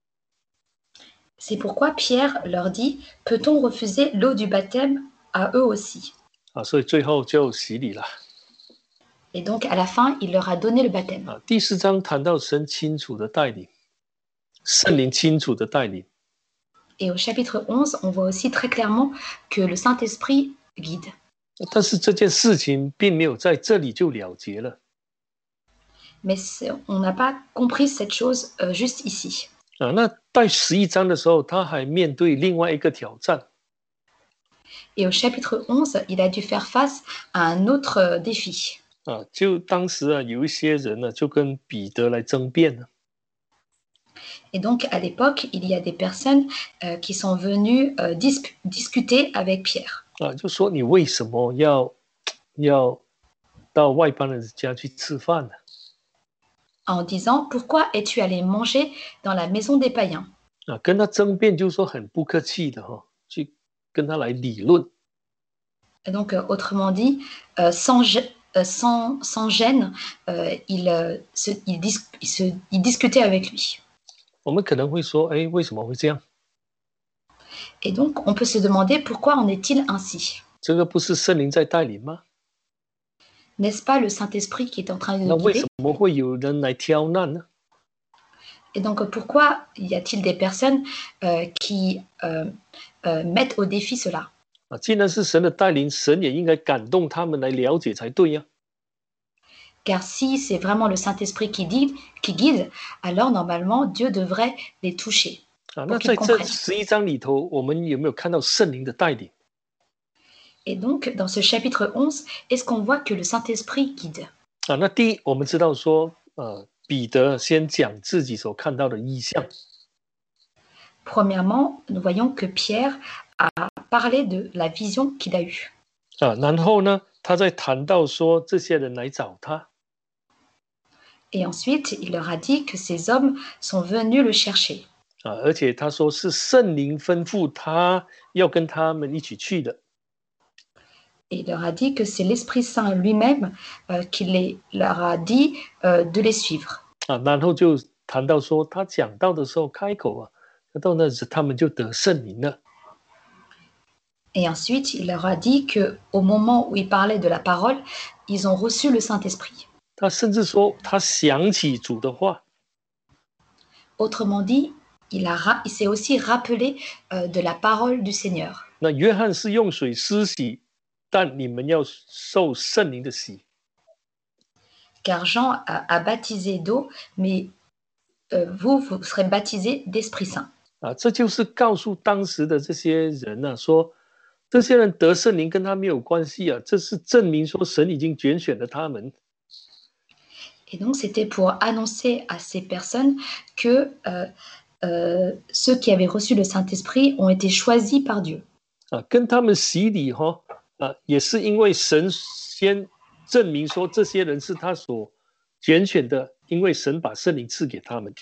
B: C'est pourquoi Pierre leur dit, peut-on refuser l'eau du baptême à eux aussi?
A: 啊，所以最后就洗礼了。
B: Et donc à la fin, il leur a donné le baptême.
A: 啊，第四章谈到神清楚的带领，圣灵清楚的带领。
B: Et au chapitre onze, on voit aussi très clairement que le Saint-Esprit guide.
A: 但是这件事情并没有在这里就了结了。
B: Mais on n'a pas compris cette chose euh, juste ici.
A: 啊，那在十一章的时候，他还面对另外一个挑战。
B: Et au chapitre onze, il a dû faire face à un autre euh, défi.
A: 啊，就当时啊，有一些人呢，就跟彼得来争辩呢。
B: Et donc à l'époque, il y a des personnes euh, qui sont venues euh, dis discuter avec Pierre.
A: 啊，就说你为什么要要到外邦人家去吃饭呢？
B: En disant, pourquoi es-tu allé manger dans la maison des païens?
A: 啊，跟他争辩，就是说很不客气的哈、哦，去跟他来理论。
B: Et donc euh, autrement dit, euh, sans, euh, sans, sans gêne, euh, il, euh, se, il, dis il, se, il discutait avec lui.
A: 我们可能会说，哎，为什么会这样？
B: Et donc on peut se demander pourquoi en est-il ainsi?
A: 这个不是圣灵在带领吗？
B: N'est-ce pas le Saint-Esprit qui est en train de
A: 那
B: nous
A: 为
B: guider?
A: 什么会有人来挑难呢？
B: Et donc pourquoi y a-t-il des personnes euh, qui euh, euh, mettent au défi cela?
A: 啊，既然是神的带领，神也应该感动他们来了解才对呀、啊。
B: Car si c'est vraiment le Saint-Esprit qui guide, qui guide, alors normalement Dieu devrait les toucher.
A: 啊，那
B: pour
A: 在
B: qu'ils
A: 这
B: comprennent.
A: 十一章里头，我们有没有看到圣灵的带领？
B: Et donc dans ce chapitre onze, est-ce qu'on voit que le Saint-Esprit guide?
A: 啊，那第一，我们知道说，呃，彼得先讲自己所看到的异象。
B: Premièrement, nous voyons que Pierre a parlé de la vision qu'il a eue.
A: 啊，然后呢，他在谈到说这些人来找他。
B: Et ensuite, il leur a dit que ces hommes sont venus le chercher.
A: 啊，而且他说是圣灵吩咐他要跟他们一起去的。
B: Et il leur a dit que c'est l'Esprit Saint lui-même euh, qui les, leur a dit euh, de les suivre.
A: 啊，然后就谈到说他讲道的时候开口啊，到那时他们就得圣灵了。
B: Et ensuite, il leur a dit qu'au moment où il parlait de la parole, ils ont reçu le Saint-Esprit.
A: 他甚至说他想起主的话。
B: Autrement dit, il, a, il s'est aussi rappelé euh, de la parole du Seigneur.
A: 那约翰是用水施洗，但你们要受圣灵的洗。
B: Car Jean a, a baptisé d'eau, mais euh, vous, vous serez baptisés d'Esprit Saint.
A: 啊，这就是告诉当时的这些人啊，说这些人得圣灵跟他没有关系啊，这是证明说神已经拣选了他们。
B: Et donc, c'était pour annoncer à ces personnes que euh, euh, ceux qui avaient reçu le Saint-Esprit ont été choisis par Dieu.
A: 啊，跟他们洗礼哈、哦，啊，也是因为神先证明说这些人是他所拣选的，因为神把圣灵赐给他们。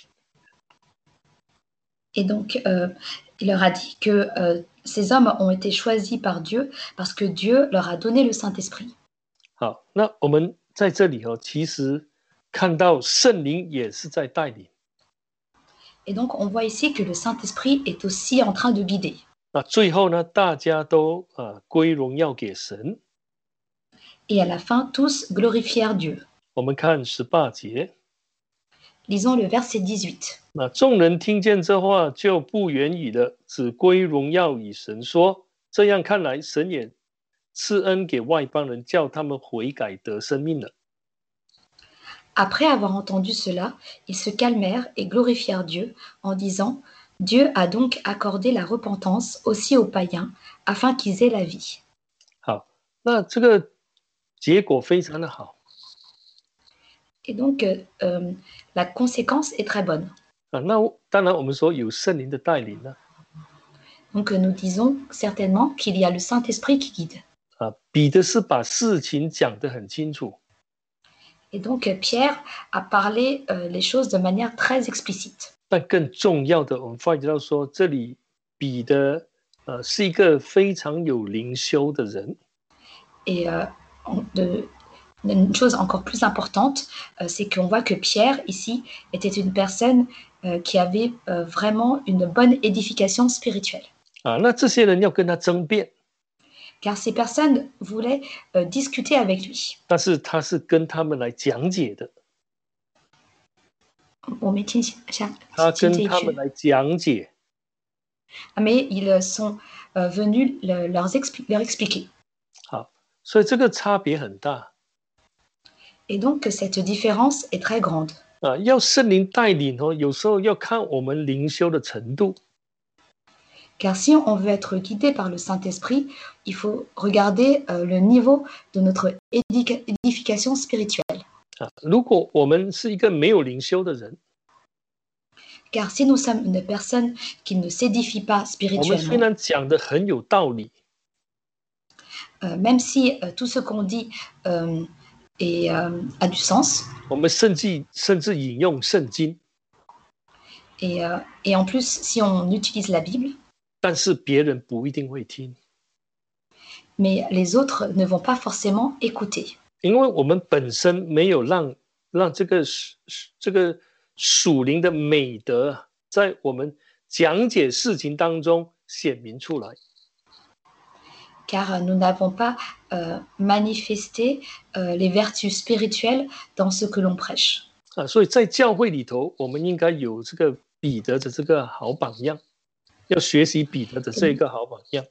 B: Et donc, euh, il leur a dit que euh, ces hommes ont été choisis par Dieu parce que Dieu leur a donné le Saint-Esprit.
A: 好，那我们在这里哦，其实看到圣灵也是在带领。
B: Et donc, on voit ici que le Saint-Esprit est aussi en train de guider.
A: 那最后呢，大家都啊归荣耀给神。
B: Et à la fin, tous glorifièrent Dieu.
A: 我们看十八节。
B: Lisons le verset dix-huit.
A: 那众人听见这话，就不言语了，只归荣耀与神说。这样看来，神也赐恩给外邦人，叫他们悔改得生命了。
B: Après avoir entendu cela, ils se calmèrent et glorifièrent Dieu en disant « Dieu a donc accordé la repentance aussi aux païens, afin qu'ils aient la vie. »
A: 好，那这个结果非常的好。
B: Et donc, euh, euh, la conséquence est très bonne.
A: 啊。那当然，我们说有圣灵的带领呢。
B: Donc, nous disons certainement qu'il y a le Saint-Esprit qui guide.
A: 啊，彼得是把事情讲得很清楚。
B: Et donc, Pierre a parlé euh, les choses de manière très explicite.
A: 但更重要的，我们发觉到说，这里彼得呃是一个非常有灵修的人。
B: Et euh, de, une chose encore plus importante, euh, c'est qu'on voit que Pierre, ici, était une personne euh, qui avait euh, vraiment une bonne édification spirituelle.
A: 啊，那这些人要跟他争辩，
B: Car ces personnes voulaient euh, discuter avec lui.
A: 但是他是跟他们来讲解的，
B: 我没听下
A: 他
B: 听这一句。
A: 跟他们来讲解。
B: Mais ils sont euh, venus le- leur, expli- leur expliquer.
A: 好，所以这个差别很大
B: Et donc, cette différence est très grande.
A: 啊。要圣灵带领哦，有时候要看我们灵修的程度。
B: Car si on veut être guidé par le Saint-Esprit, il faut regarder euh, le niveau de notre édica- édification spirituelle.
A: 啊，如果我们是一个没有灵修的人，
B: Car si nous sommes une personne qui ne s'édifie pas
A: 我们虽
B: spirituellement,
A: 然讲的很有道理，
B: euh, même si euh, tout ce qu'on dit euh, est, euh, a du sens,
A: 我们甚至甚至引用圣经，
B: et, euh, et en plus si on utilise la Bible,
A: 但是别人不一定会听，
B: mais les autres ne vont pas forcément écouter.
A: 因为我们本身没有让让这个这个属灵的美德在我们讲解事情当中显明出来。
B: Car nous n'avons pas euh, manifesté euh, les vertus spirituelles dans ce que l'on prêche.
A: 啊，所以在教会里头，我们应该有这个彼得的这个好榜样，要学习彼得的这一个好榜样。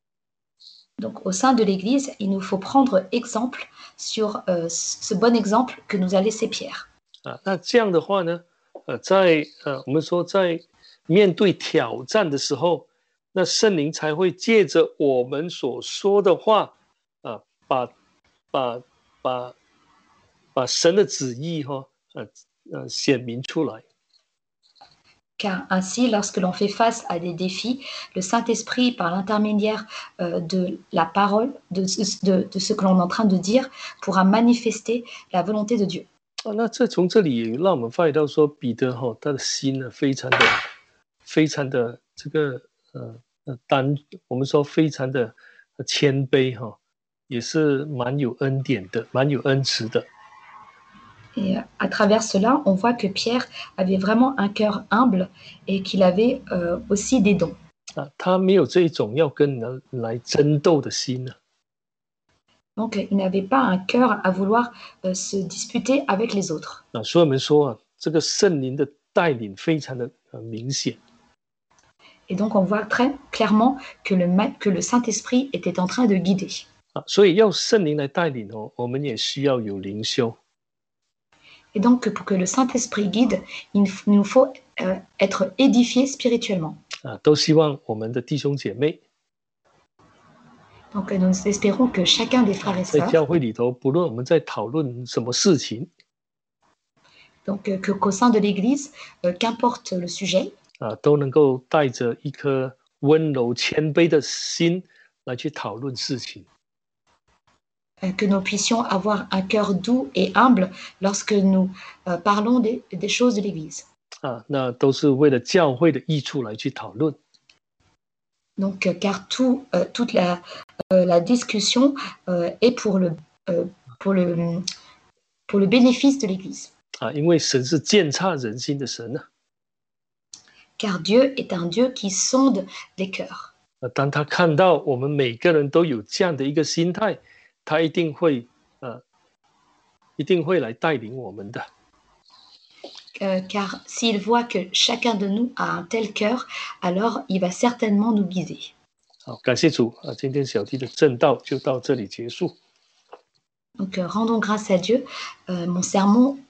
B: Donc, au sein de l'Église, il nous faut prendre exemple sur euh, ce bon exemple que nous a laissé Pierre.
A: 啊，那这样的话呢，呃，在呃，我们说在面对挑战的时候，那圣灵才会借着我们所说的话，啊，把把把把神的旨意哈，呃呃显明出来。
B: Car ainsi, lorsque l'on fait face à des défis, le Saint-Esprit, par l'intermédiaire euh, de la parole, de, de, de ce que l'on est en train de dire, pourra manifester la volonté de Dieu.
A: 啊，那这从这里让我们发觉到说，彼得哈、哦，他的心呢，非常的、非常的这个呃呃单，我们说非常的谦卑哈、哦，也是蛮有恩典的，蛮有恩慈的。
B: Et à travers cela, on voit que Pierre avait vraiment un cœur humble et qu'il avait euh, aussi des dons.
A: 啊，他没有这一种要跟人来争斗的心呢、啊。
B: Donc, il n'avait pas un cœur à vouloir euh, se disputer avec les autres.
A: 啊，所以我们说啊，这个圣灵的带领非常的呃明显。
B: Et donc, on voit très clairement que le, que le Saint-Esprit était en train de guider.
A: 啊，所以要圣灵来带领哦，我们也需要有灵修。
B: Et donc, pour que le Saint-Esprit guide, il nous faut euh, être édifié spirituellement.
A: 啊，都希望我们的弟兄姐妹
B: Donc, nous espérons que chacun des frères et
A: 在
B: sœurs,
A: 教会里头，不论我们在讨论什么事情，
B: donc euh, que, qu'au sein de l'Église, euh, qu'importe le sujet,
A: 啊，都能够带着一颗温柔谦卑的心来去讨论事情。
B: euh, que nous puissions avoir un cœur doux et humble lorsque nous euh, parlons des, des choses de l'Église.
A: 啊，那都是为了教会的益处来去讨论。
B: Donc, euh, car tout, euh, toute la, euh, la discussion euh, est pour le, euh, pour, le, pour le bénéfice de l'Église.
A: 啊，因为神是鉴察人心的神啊。
B: Car Dieu est un Dieu qui sonde les cœurs.
A: 啊，当他看到我们每个人都有这样的一个心态，他一定会呃，一定会来带领我们的。
B: Euh, car s'il voit que chacun de nous a un tel cœur, alors il va certainement nous guider.
A: 好，感谢主啊！今天小弟的正道就到这里结束。
B: Donc, euh, rendons grâce à Dieu. Euh, mon sermon